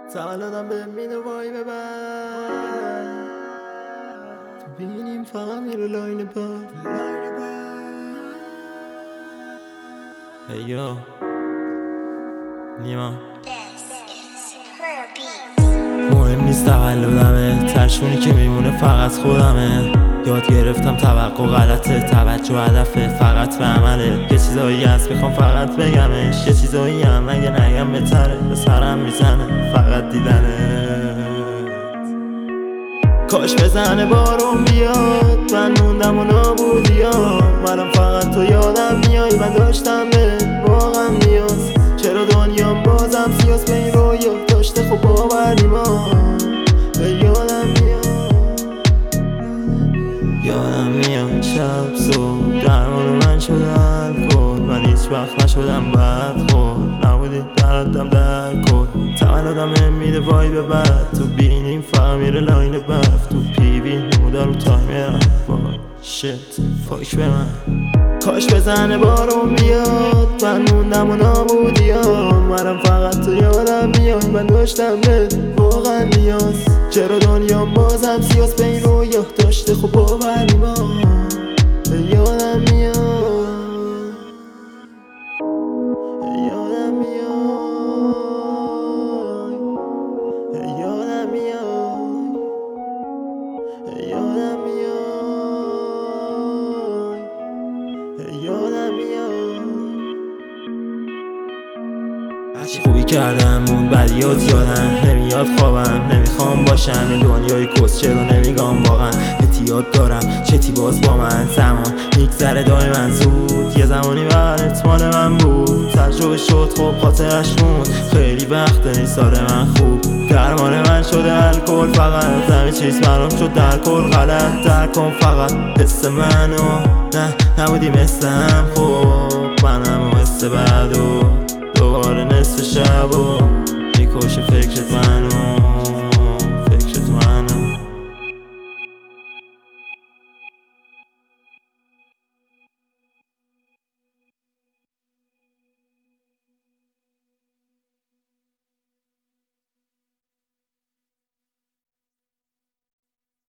تولدم به میده وای ببر تو بینیم فقط میره لاین بر هیو نیما مهم نیست تولدمه، تشونی که میمونه فقط خودمه. یاد گرفتم توقع غلطه، توجه هدفه، فقط به عمله. یه چیزایی هست میخوام فقط بگمش، یه چیزایی هم اگه نگم بهتره، به سرم میزنه فقط دیدنه. کاش بزنه بارون بیاد، من موندم و نابودیام. منم فقط تو یادم میای، من داشتم به واقعا نیاز. چرا دنیام بازم سیاس به این رویا داشته، خب باور نیمان. یادم میاد شب صبح درمان من شده الکل. من هیچ وقت نشدم بد خود، نبودی دردم در کل. تولدم میده وای ببر تو بینیم فقط میره لاین برف. تو پیوی نمودا رو تایم شت فاک به من. کاش بزنه بارون بیاد، من موندم و نابودیام. منم فقط تو یادم میای، من داشتم به واقعا نیاز. چرا دنیام بازم سیاس به این رویا داشته، خب باور نیمان. یادم میاد یادم میاد یادم میاد یادم میاد یادم میاد. هرچی خوبی کردم اون بدیات یادم نمیاد، خوابم نمیخوام باشم این دنیای کس. چرا نمیگم واقعا احتیاط دارم چتی باز با من. زمان میگذره دائما زود، یه زمانی برات مال من بود. تجربه شد خب خاطرش موند، خیلی وقت نیست من خوب. درمان من شده الکل فقط، همه چیز برام شد در کل غلط. درک کن فقط حس منو، نه نبودی مثلم. خب منم و حس بعدو دوباره نصف شب و میکشه فکرت منو.